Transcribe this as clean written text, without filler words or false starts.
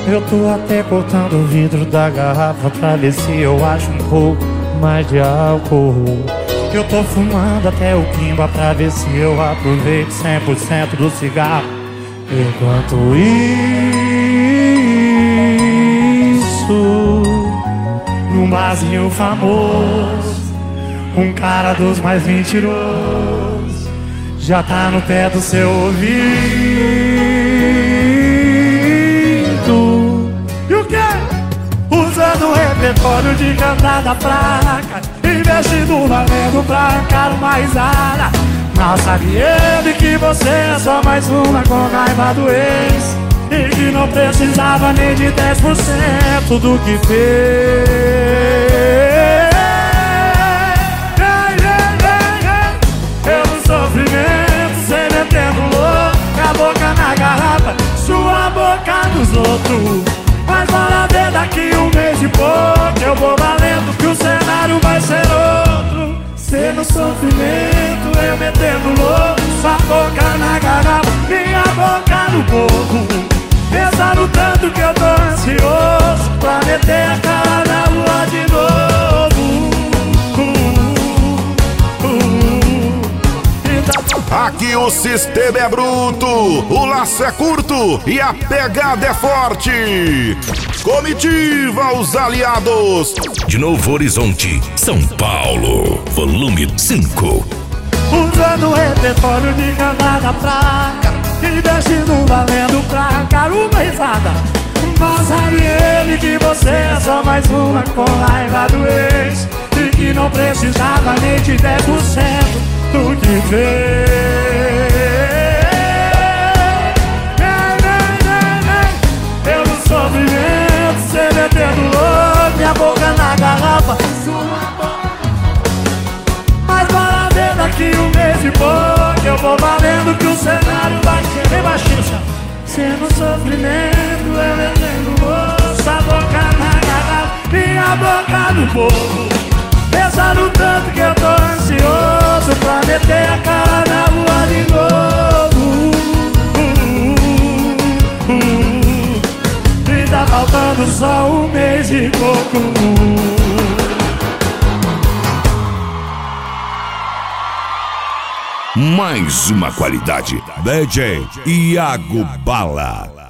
Eu tô até cortando o vidro da garrafa pra ver se eu acho um pouco mais de álcool. Eu tô fumando até o quimba pra ver se eu aproveito 100% do cigarro. Enquanto isso, num barzinho famoso, um cara dos mais mentirosos já tá no pé do seu ouvido. E o quê? Usando o repertório de cantada fraca, investindo valendo pra arrancar uma risada. Mal sabe ele que você é só mais uma com raiva do ex, e que não precisava nem de 10% do que fez. Pelo sofrimento, cê metendo louco, a boca na garrafa, sua boca nos outros. Mas bora ver daqui um mês e pouco, eu vou valendo que o cenário vai ser outro. Cê no sofrimento, eu metendo louco, sua boca na garrafa, minha boca no povo. Pensando tanto que eu tô ansioso pra meter a cara na lua de novo. Aqui o sistema é bruto, o laço é curto e a pegada é forte. Comitiva os aliados. De Novo Horizonte, São Paulo, volume 5. Usando o repertório de cantada fraca, investindo valendo pra arrancar uma risada. Mal sabe ele que você é só mais uma com raiva do ex, e que não precisava nem de 10% do que fez. Pelo sofrimento, cê metendo louco, minha boca na garrafa, sua boca. Mas bora ver daqui um mês e pouco, eu vou valendo que o cenário vai ser bem baixinho. Cê no sofrimento, eu metendo louco, sua boca na garrafa, minha boca no povo. Pensando tanto que eu tô ansioso pra meter a cara na rua de novo. E tá faltando só um mês e pouco. Mais uma qualidade. DJ Iago Bala.